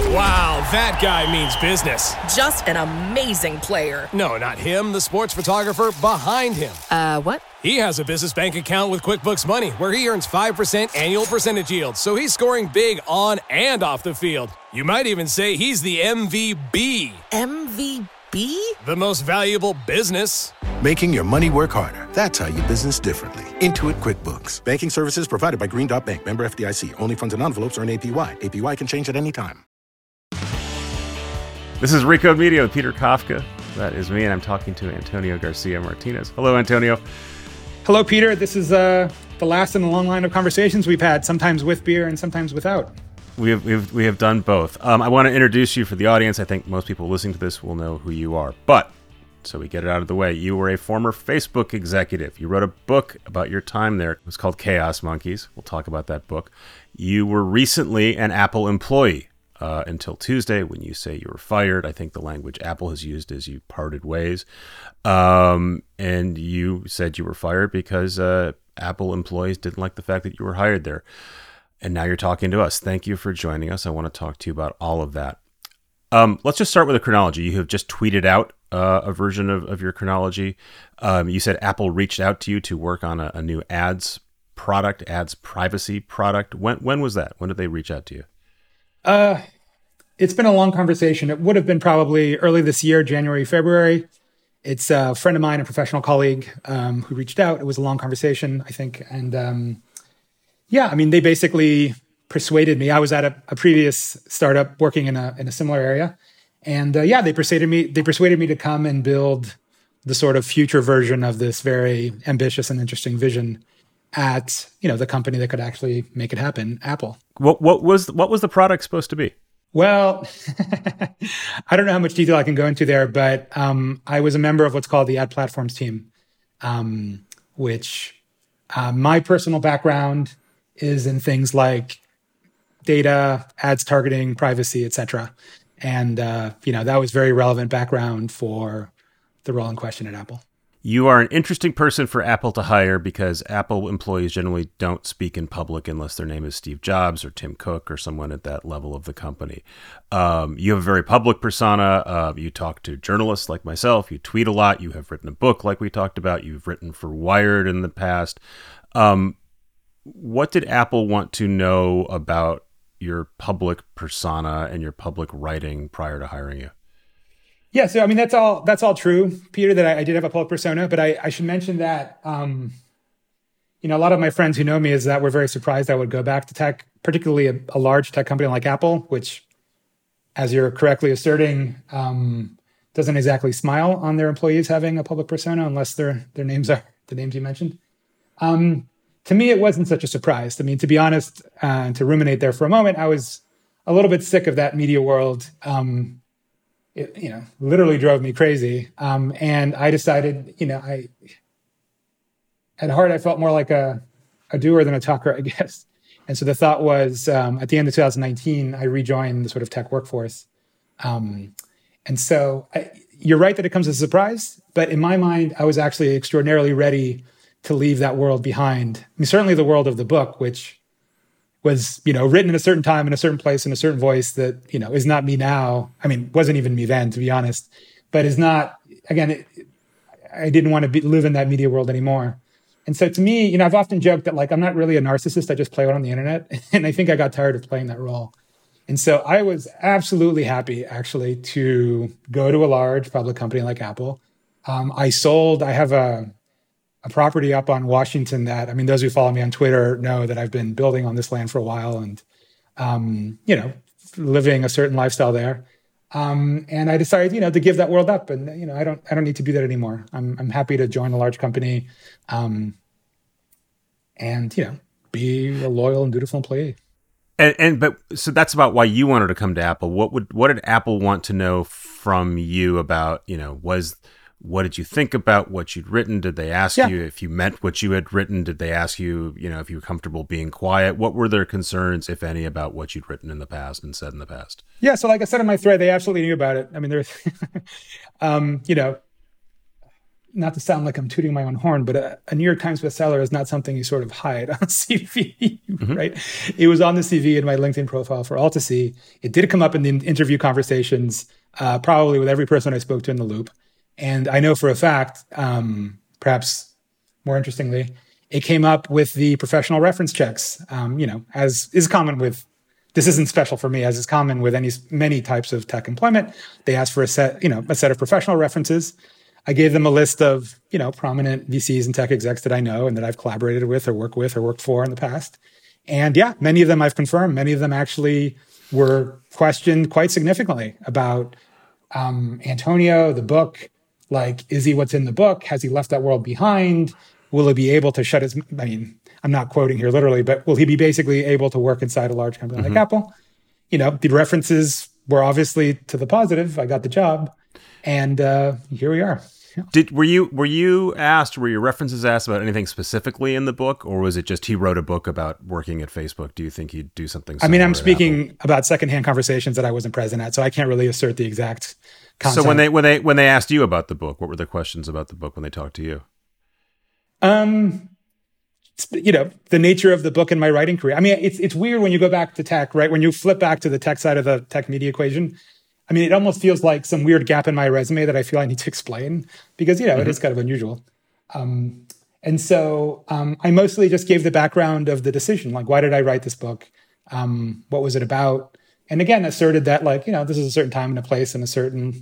Wow, that guy means business. Just an amazing player. No, not him, the sports photographer behind him. What? He has a business bank account with QuickBooks Money where he earns 5% annual percentage yield, so he's scoring big on and off the field. You might even say he's the MVB. MVP? The most valuable business. Making your money work harder. That's how you business differently. Intuit QuickBooks. Banking services provided by Green Dot Bank. Member FDIC. Only funds and envelopes earn APY. APY can change at any time. This is Recode Media with Peter Kafka. That is me, and I'm talking to Antonio Garcia Martinez. Hello, Antonio. Hello, Peter. This is the last in the long line of conversations we've had, sometimes with beer and sometimes without. We have done both. I want to introduce you for the audience. I think most people listening to this will know who you are. But, so we get it out of the way, you were a former Facebook executive. You wrote a book about your time there. It was called Chaos Monkeys. We'll talk about that book. You were recently an Apple employee until Tuesday when you say you were fired. I think the language Apple has used is you parted ways. And you said you were fired because Apple employees didn't like the fact that you were hired there. And now you're talking to us. Thank you for joining us. I want to talk to you about all of that. Let's just start with a chronology. You have just tweeted out a version of your chronology. You said Apple reached out to you to work on a new ads privacy product. When was that? When did they reach out to you? It's been a long conversation. It would have been probably early this year, January, February. It's a friend of mine, a professional colleague, who reached out. It was a long conversation, I think. And they basically persuaded me. I was at a previous startup working in a similar area. And they persuaded me to come and build the sort of future version of this very ambitious and interesting vision at, the company that could actually make it happen, Apple. What was the product supposed to be? Well, I don't know how much detail I can go into there, but I was a member of what's called the ad platforms team, which my personal background is in things like data, ads targeting, privacy, etc. And, that was very relevant background for the role in question at Apple. You are an interesting person for Apple to hire because Apple employees generally don't speak in public unless their name is Steve Jobs or Tim Cook or someone at that level of the company. You have a very public persona. You talk to journalists like myself. You tweet a lot. You have written a book like we talked about. You've written for Wired in the past. What did Apple want to know about your public persona and your public writing prior to hiring you? Yeah, so that's all true, Peter, that I did have a public persona, but I should mention that a lot of my friends who know me is that we're very surprised I would go back to tech, particularly a large tech company like Apple, which, as you're correctly asserting, doesn't exactly smile on their employees having a public persona unless their names are the names you mentioned. To me, it wasn't such a surprise. To be honest, to ruminate there for a moment, I was a little bit sick of that media world. It literally drove me crazy. And I decided, at heart, I felt more like a doer than a talker, I guess. And so the thought was, at the end of 2019, I rejoined the sort of tech workforce. And so you're right that it comes as a surprise, but in my mind, I was actually extraordinarily ready to leave that world behind. Certainly the world of the book, which was, written in a certain time, in a certain place, in a certain voice that, is not me now. Wasn't even me then, to be honest, but is not, again, I didn't want to live in that media world anymore. And so to me, I've often joked that I'm not really a narcissist. I just play on the internet. And I think I got tired of playing that role. And so I was absolutely happy actually to go to a large public company like Apple. I have a property up on Washington that, those who follow me on Twitter know that I've been building on this land for a while and, living a certain lifestyle there. And I decided, to give that world up and, I don't need to do that anymore. I'm happy to join a large company, and, be a loyal and dutiful employee. So that's about why you wanted to come to Apple. What did Apple want to know from you about, what did you think about what you'd written? Did they ask you if you meant what you had written? Did they ask you, if you were comfortable being quiet? What were their concerns, if any, about what you'd written in the past and said in the past? Yeah, so like I said in my thread, they absolutely knew about it. There's, not to sound like I'm tooting my own horn, but a New York Times bestseller is not something you sort of hide on CV, right? It was on the CV in my LinkedIn profile for all to see. It did come up in the interview conversations, probably with every person I spoke to in the loop. And I know for a fact, perhaps more interestingly, it came up with the professional reference checks, as is common with, this isn't special for me, as is common with many types of tech employment. They asked for a set of professional references. I gave them a list of, prominent VCs and tech execs that I know and that I've collaborated with or worked for in the past. And yeah, many of them I've confirmed. Many of them actually were questioned quite significantly about Antonio, the book. Like, is he what's in the book? Has he left that world behind? Will he be able to shut his, I'm not quoting here literally, but will he be basically able to work inside a large company like Apple? The references were obviously to the positive. I got the job. And here we are. Were your references asked about anything specifically in the book, or was it just he wrote a book about working at Facebook? Do you think he'd do something similar? I'm speaking about secondhand conversations that I wasn't present at, so I can't really assert the exact content. So when they asked you about the book, what were the questions about the book when they talked to you? The nature of the book and my writing career. It's weird when you go back to tech, right? When you flip back to the tech side of the tech media equation, it almost feels like some weird gap in my resume that I feel I need to explain because, it is kind of unusual. And so I mostly just gave the background of the decision. Like, why did I write this book? What was it about? And again, asserted that this is a certain time and a place and certainly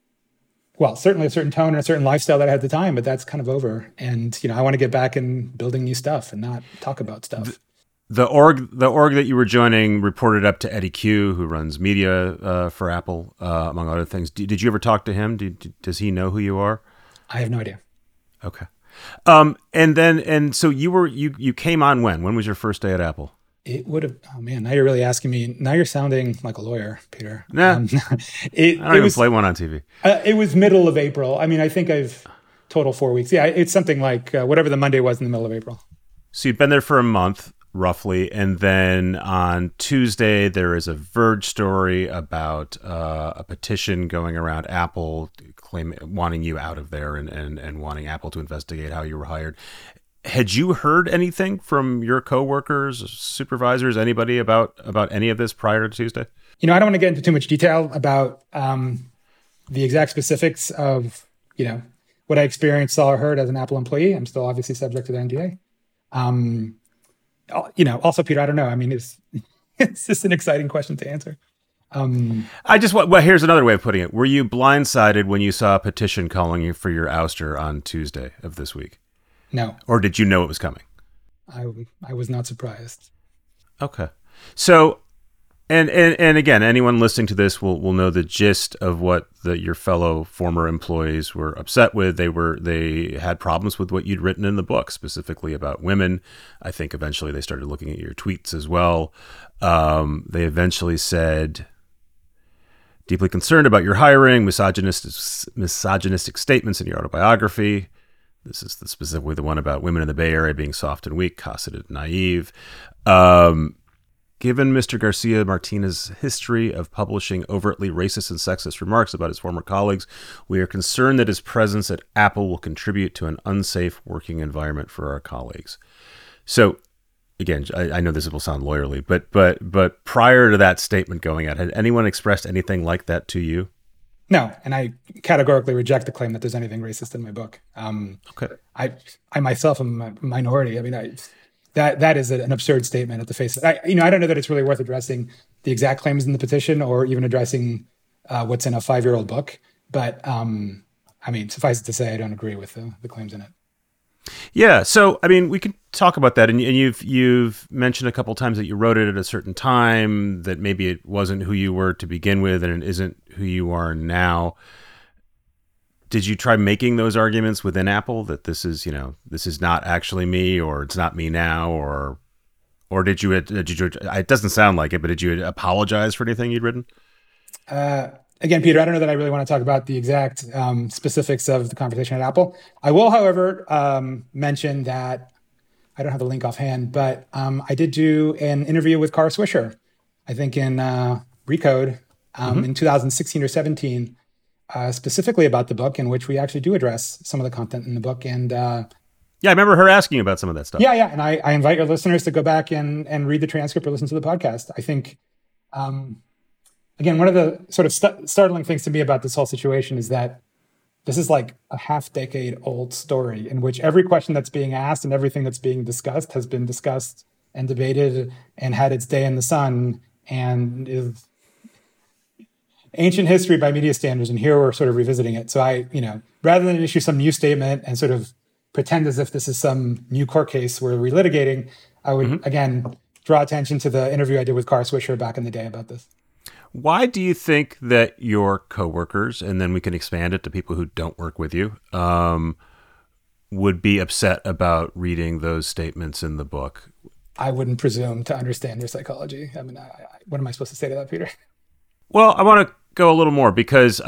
a certain tone and a certain lifestyle that I had at the time, but that's kind of over. And, I want to get back in building new stuff and not talk about stuff. The org that you were joining reported up to Eddie Q, who runs media for Apple, among other things. Did you ever talk to him? Does he know who you are? I have no idea. Okay. So you came on when? When was your first day at Apple? It would have. Oh man, now you're really asking me. Now you're sounding like a lawyer, Peter. Nah, I don't even play one on TV. It was middle of April. I think I've total 4 weeks. Yeah, it's something like whatever the Monday was in the middle of April. So you've been there for a month. Roughly, and then on Tuesday there is a Verge story about a petition going around Apple wanting you out of there and wanting Apple to investigate how you were hired. Had you heard anything from your coworkers, supervisors, anybody about any of this prior to Tuesday? I don't want to get into too much detail about the exact specifics of what I experienced, saw, or heard as an Apple employee. I'm still obviously subject to the NDA. Also, Peter, I don't know. It's just an exciting question to answer. Here's another way of putting it. Were you blindsided when you saw a petition calling you for your ouster on Tuesday of this week? No. Or did you know it was coming? I was not surprised. Okay. So, and again, anyone listening to this will know the gist of what your fellow former employees were upset with. They had problems with what you'd written in the book, specifically about women. I think eventually they started looking at your tweets as well. They eventually said, deeply concerned about your hiring, misogynistic statements in your autobiography. This is specifically the one about women in the Bay Area being soft and weak, cosseted, naive. Given Mr. Garcia Martinez's history of publishing overtly racist and sexist remarks about his former colleagues, we are concerned that his presence at Apple will contribute to an unsafe working environment for our colleagues. So, again, I know this will sound lawyerly, but prior to that statement going out, had anyone expressed anything like that to you? No, and I categorically reject the claim that there's anything racist in my book. Okay. I myself am a minority. That is an absurd statement at the face of it. I don't know that it's really worth addressing the exact claims in the petition or even addressing what's in a 5-year-old book. But suffice it to say, I don't agree with the claims in it. Yeah. So, we can talk about that. And you've mentioned a couple times that you wrote it at a certain time, that maybe it wasn't who you were to begin with and it isn't who you are now. Did you try making those arguments within Apple that this is not actually me, or it's not me now, or did you, it doesn't sound like it, but did you apologize for anything you'd written? Again, Peter, I don't know that I really want to talk about the exact specifics of the conversation at Apple. I will, however, mention that I don't have the link offhand, but I did do an interview with Kara Swisher, I think in Recode in 2016 or 17. specifically about the book, in which we actually do address some of the content in the book. And Yeah, I remember her asking about some of that stuff. yeah. And I invite your listeners to go back and read the transcript or listen to the podcast. I think, again, one of the sort of startling things to me about this whole situation is that this is like a half-decade old story in which every question that's being asked and everything that's being discussed has been discussed and debated and had its day in the sun and is ancient history by media standards. And here we're sort of revisiting it. So rather than issue some new statement and sort of pretend as if this is some new court case we're relitigating, I would, again, draw attention to the interview I did with Kara Swisher back in the day about this. Why do you think that your coworkers, and then we can expand it to people who don't work with you, would be upset about reading those statements in the book? I wouldn't presume to understand their psychology. I mean, what am I supposed to say to that, Peter? Well, I want to go a little more because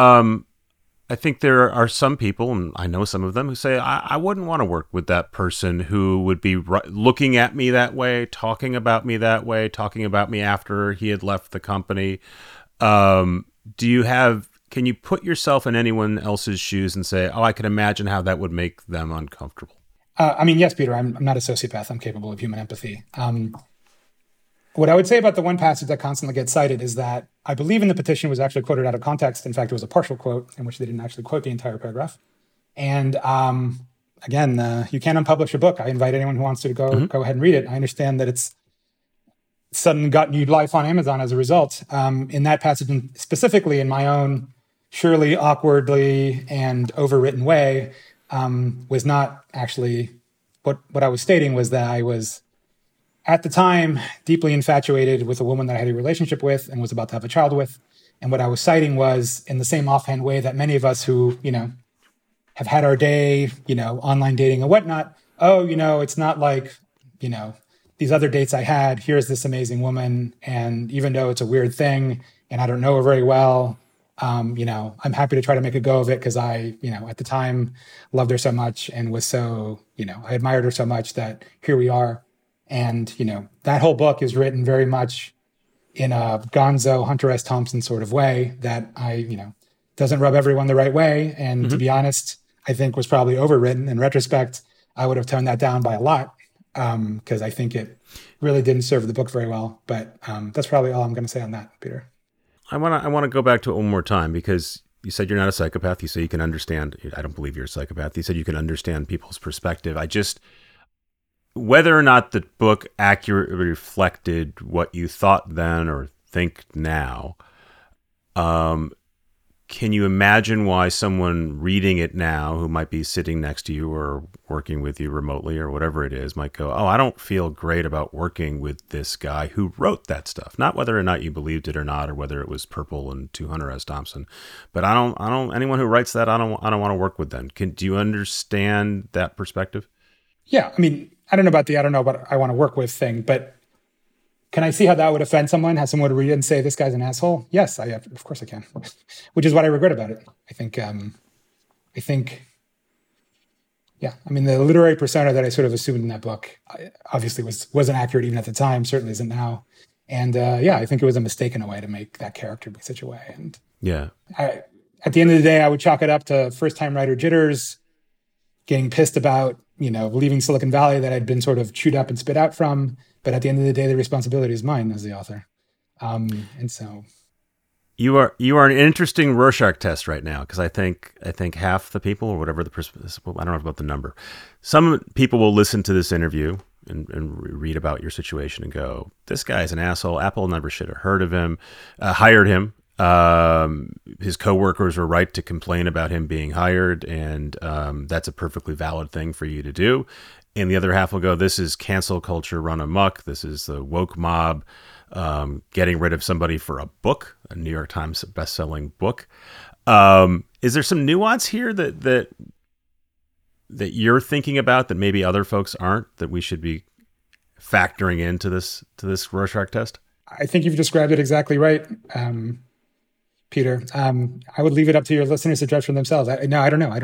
I think there are some people, and I know some of them, who say, I wouldn't want to work with that person who would be looking at me that way, talking about me that way, talking about me after he had left the company. Can you put yourself in anyone else's shoes and say, I can imagine how that would make them uncomfortable? Yes, Peter, I'm not a sociopath. I'm capable of human empathy. What I would say about the one passage that constantly gets cited is that I believe in the petition was actually quoted out of context. In fact, it was a partial quote in which they didn't actually quote the entire paragraph. And again, you can't unpublish a book. I invite anyone who wants to go ahead and read it. I understand that it's suddenly got new life on Amazon as a result. In that passage, and specifically in my own surely awkwardly and overwritten way, was not actually what I was stating was that I was, at the time, deeply infatuated with a woman that I had a relationship with and was about to have a child with. And what I was citing was, in the same offhand way that many of us who, have had our day, online dating and whatnot, it's not like, these other dates I had, here's this amazing woman. And even though it's a weird thing and I don't know her very well, I'm happy to try to make a go of it because I, at the time loved her so much and was so, I admired her so much that here we are. And, that whole book is written very much in a gonzo Hunter S. Thompson sort of way that doesn't rub everyone the right way. And to be honest, I think was probably overwritten. In retrospect, I would have toned that down by a lot because I think it really didn't serve the book very well. But that's probably all I'm going to say on that, Peter. I want to go back to it one more time because you said you're not a psychopath. You say you can understand. I don't believe you're a psychopath. You said you can understand people's perspective. Whether or not the book accurately reflected what you thought then or think now, can you imagine why someone reading it now who might be sitting next to you or working with you remotely or whatever it is might go, I don't feel great about working with this guy who wrote that stuff. Not whether or not you believed it or not, or whether it was purple and 200 S. Thompson, but anyone who writes that, I don't want to work with them. Do you understand that perspective? Yeah. I mean, I don't know what I want to work with thing, but can I see how that would offend someone? Have someone to read it and say, this guy's an asshole? Yes, of course I can, which is what I regret about it. I think, the literary persona that I sort of assumed in that book obviously wasn't accurate even at the time, certainly isn't now. And I think it was a mistake in a way to make that character be such a way. And at the end of the day, I would chalk it up to first-time writer jitters, getting pissed about, leaving Silicon Valley that I'd been sort of chewed up and spit out from. But at the end of the day, the responsibility is mine as the author. And so you are an interesting Rorschach test right now, because I think half the people, or whatever I don't know about the number, some people will listen to this interview and read about your situation and go, this guy's an asshole. Apple never should have hired him. His coworkers were right to complain about him being hired, and that's a perfectly valid thing for you to do. And the other half will go, this is cancel culture run amok. This is the woke mob getting rid of somebody for a book, a New York Times best-selling book. Is there some nuance here that you're thinking about that maybe other folks aren't, that we should be factoring into this Rorschach test? I think you've described it exactly right, Peter. I would leave it up to your listeners to judge for themselves. I don't know. I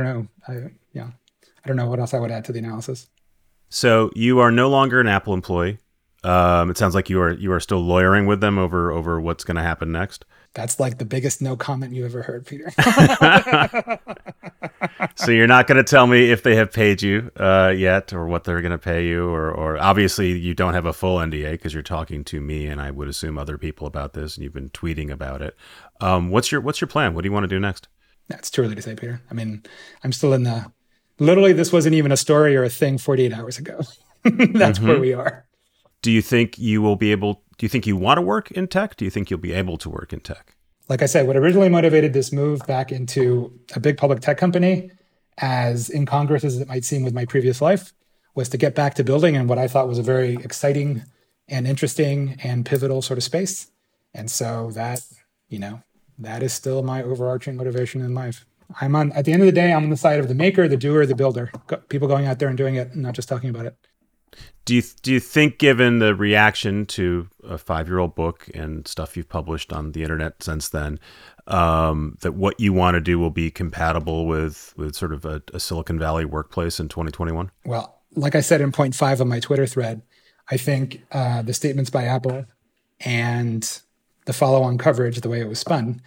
don't know what else I would add to the analysis. So you are no longer an Apple employee. It sounds like you are still lawyering with them over what's going to happen next. That's like the biggest no comment you ever heard, Peter. So you're not going to tell me if they have paid you yet, or what they're going to pay you, or obviously you don't have a full NDA because you're talking to me and I would assume other people about this, and you've been tweeting about it. What's your plan? What do you want to do next? That's too early to say, Peter. I mean, I'm still in the. Literally, this wasn't even a story or a thing 48 hours ago. That's where we are. Do you think you will be able? Do you think you want to work in tech? Do you think you'll be able to work in tech? Like I said, what originally motivated this move back into a big public tech company, as incongruous as it might seem with my previous life, was to get back to building in what I thought was a very exciting and interesting and pivotal sort of space. And so that, that is still my overarching motivation in life. At the end of the day, I'm on the side of the maker, the doer, the builder, people going out there and doing it, and not just talking about it. Do you think, given the reaction to a 5-year-old book and stuff you've published on the internet since then, that what you want to do will be compatible with sort of a Silicon Valley workplace in 2021? Well, like I said in point 5 of my Twitter thread, I think the statements by Apple and the follow-on coverage, the way it was spun,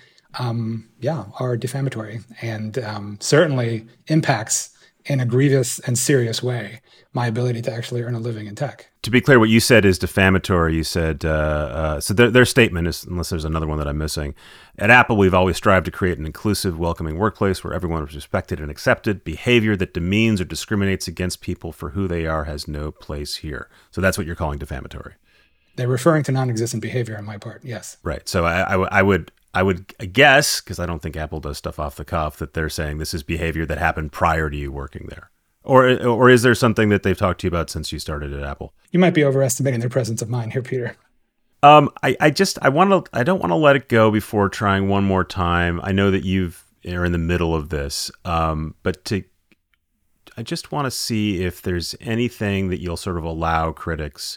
are defamatory and certainly impacts in a grievous and serious way my ability to actually earn a living in tech. To be clear, what you said is defamatory. You said, so their statement is, unless there's another one that I'm missing, at Apple, we've always strived to create an inclusive, welcoming workplace where everyone is respected and accepted. Behavior that demeans or discriminates against people for who they are has no place here. So that's what you're calling defamatory. They're referring to non-existent behavior on my part, yes. Right. So I would guess, because I don't think Apple does stuff off the cuff, that they're saying this is behavior that happened prior to you working there. Or is there something that they've talked to you about since you started at Apple? You might be overestimating their presence of mind here, Peter. I don't want to let it go before trying one more time. I know that you're in the middle of this, but I just want to see if there's anything that you'll sort of allow critics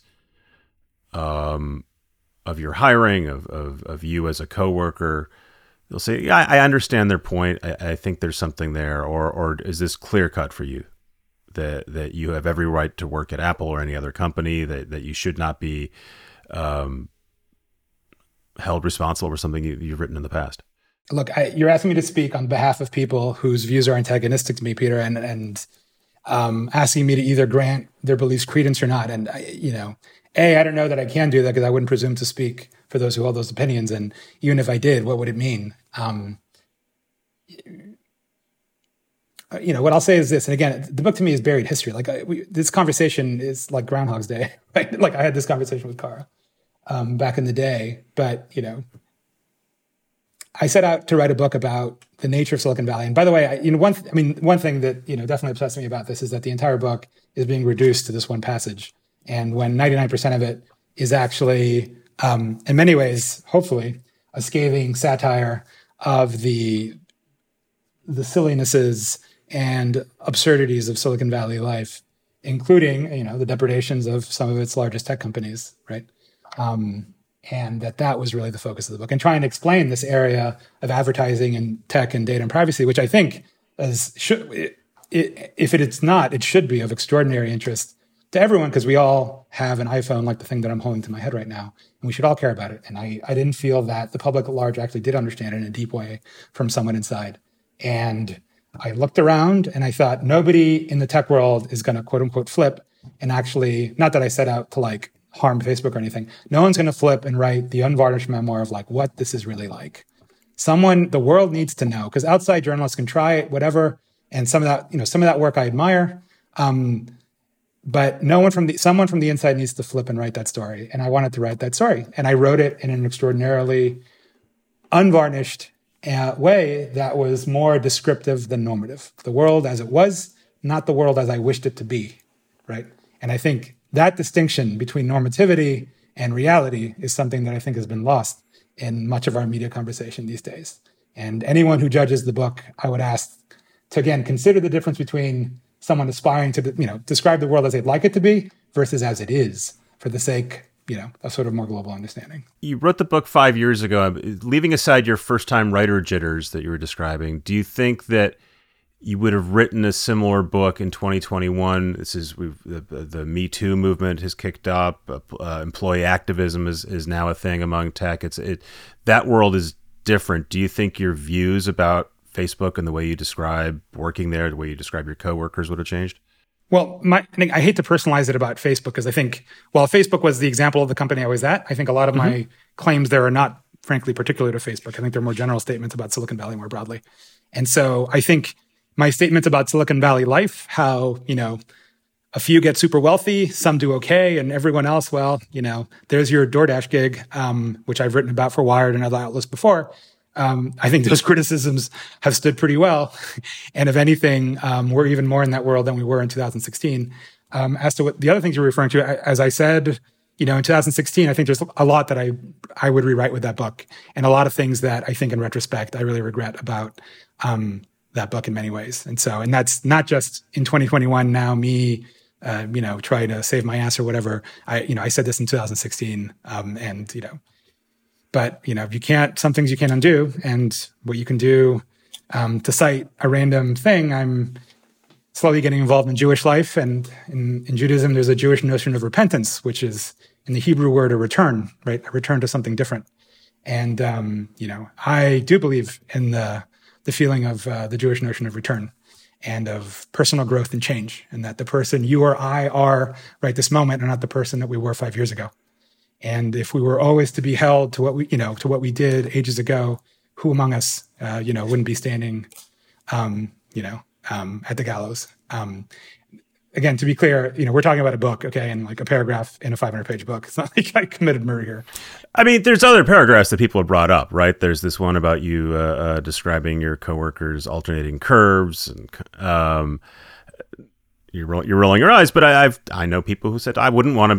of your hiring, of you as a coworker. They'll say, yeah, I understand their point. I think there's something there. Or is this clear cut for you that you have every right to work at Apple or any other company, that you should not be held responsible for something you've written in the past? Look, you're asking me to speak on behalf of people whose views are antagonistic to me, Peter, and asking me to either grant their beliefs credence or not. And, I don't know that I can do that because I wouldn't presume to speak for those who hold those opinions. And even if I did, what would it mean? What I'll say is this, and again, the book to me is buried history. Like this conversation is like Groundhog's Day, right? Like I had this conversation with Cara back in the day, but I set out to write a book about the nature of Silicon Valley. And by the way, one thing that definitely obsessed me about this is that the entire book is being reduced to this one passage, and when 99% of it is actually, in many ways, hopefully, a scathing satire of the sillinesses and absurdities of Silicon Valley life, including, the depredations of some of its largest tech companies, right? And that was really the focus of the book. And trying to explain this area of advertising and tech and data and privacy, which I think if it's not, it should be of extraordinary interest to everyone, because we all have an iPhone like the thing that I'm holding to my head right now, and we should all care about it. And I didn't feel that the public at large actually did understand it in a deep way from someone inside. And I looked around and I thought, nobody in the tech world is going to quote unquote flip and actually, not that I set out to like harm Facebook or anything. No one's going to flip and write the unvarnished memoir of like what this is really like. The world needs to know, because outside journalists can try it, whatever. And some of that work I admire. But someone from the inside needs to flip and write that story. And I wanted to write that story. And I wrote it in an extraordinarily unvarnished way that was more descriptive than normative. The world as it was, not the world as I wished it to be, right? And I think that distinction between normativity and reality is something that I think has been lost in much of our media conversation these days. And anyone who judges the book, I would ask to, again, consider the difference between someone aspiring to, describe the world as they'd like it to be versus as it is, for the sake, of sort of more global understanding. You wrote the book 5 years ago. Leaving aside your first-time writer jitters that you were describing, do you think that you would have written a similar book in 2021. This is the Me Too movement has kicked up. Employee activism is now a thing among tech. That world is different. Do you think your views about Facebook and the way you describe working there, the way you describe your coworkers would have changed? Well, I hate to personalize it about Facebook because I think, while Facebook was the example of the company I was at, I think a lot of my claims there are not, frankly, particular to Facebook. I think they're more general statements about Silicon Valley more broadly. And so I think my statements about Silicon Valley life, how, a few get super wealthy, some do okay, and everyone else, well, there's your DoorDash gig, which I've written about for Wired and other outlets before. I think those criticisms have stood pretty well. And if anything, we're even more in that world than we were in 2016. As to what the other things you're referring to, as I said, in 2016, I think there's a lot that I would rewrite with that book, and a lot of things that I think in retrospect I really regret about that book in many ways. And that's not just in 2021 now me, trying to save my ass or whatever. I said this in 2016, but you can't, some things you can't undo. And what you can do, to cite a random thing, I'm slowly getting involved in Jewish life. And in Judaism, there's a Jewish notion of repentance, which is in the Hebrew word a return, right? A return to something different. And, I do believe in the feeling of the Jewish notion of return and of personal growth and change, and that the person you or I are right this moment are not the person that we were 5 years ago. And if we were always to be held to what we did ages ago, who among us, wouldn't be standing, at the gallows? Again, to be clear, we're talking about a book, okay, and like a paragraph in a 500-page book. It's not like I committed murder here. I mean, there's other paragraphs that people have brought up, right? There's this one about you describing your coworkers' alternating curves, and you're rolling your eyes. But I know people who said I wouldn't want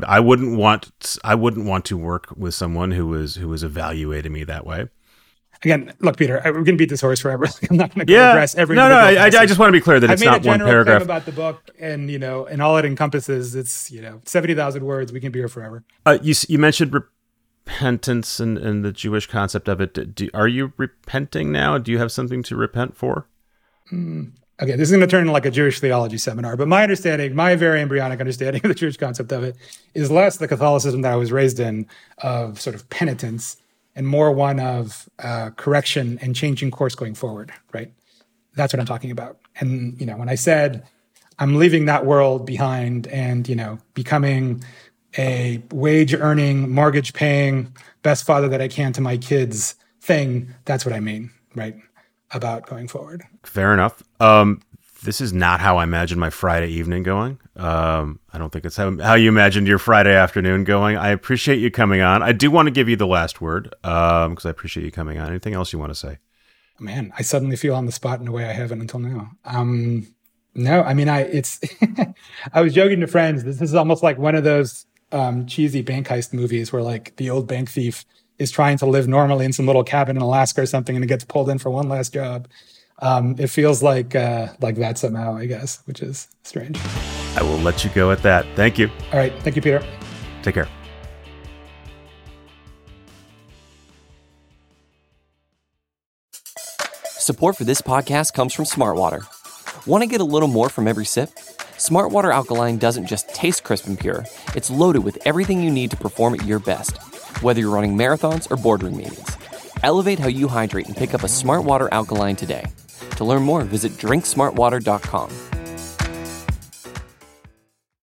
to work with someone who was evaluating me that way. Again, look, Peter, we're going to beat this horse forever. I'm not going to address every. No. I just want to be clear that it's not one paragraph. I made a general claim about the book, and and all it encompasses. It's 70,000 words. We can be here forever. You mentioned repentance and the Jewish concept of it. Are you repenting now? Do you have something to repent for? Okay, this is going to turn into like a Jewish theology seminar, but my very embryonic understanding of the Jewish concept of it is less the Catholicism that I was raised in of sort of penitence, and more one of correction and changing course going forward, right? That's what I'm talking about. And, when I said I'm leaving that world behind and, becoming a wage-earning, mortgage-paying, best father that I can to my kids thing, that's what I mean, right, about going forward. Fair enough. This is not how I imagined my Friday evening going. I don't think it's how you imagined your Friday afternoon going. I appreciate you coming on. I do want to give you the last word because I appreciate you coming on. Anything else you want to say? Man, I suddenly feel on the spot in a way I haven't until now. No, I mean, I was joking to friends. This is almost like one of those cheesy bank heist movies where like the old bank thief is trying to live normally in some little cabin in Alaska or something, and it gets pulled in for one last job. It feels like that somehow, I guess, which is strange. I will let you go at that. Thank you. All right. Thank you, Peter. Take care. Support for this podcast comes from Smartwater. Want to get a little more from every sip? Smartwater Alkaline doesn't just taste crisp and pure. It's loaded with everything you need to perform at your best, whether you're running marathons or boardroom meetings. Elevate how you hydrate and pick up a Smartwater Alkaline today. To learn more, visit drinksmartwater.com.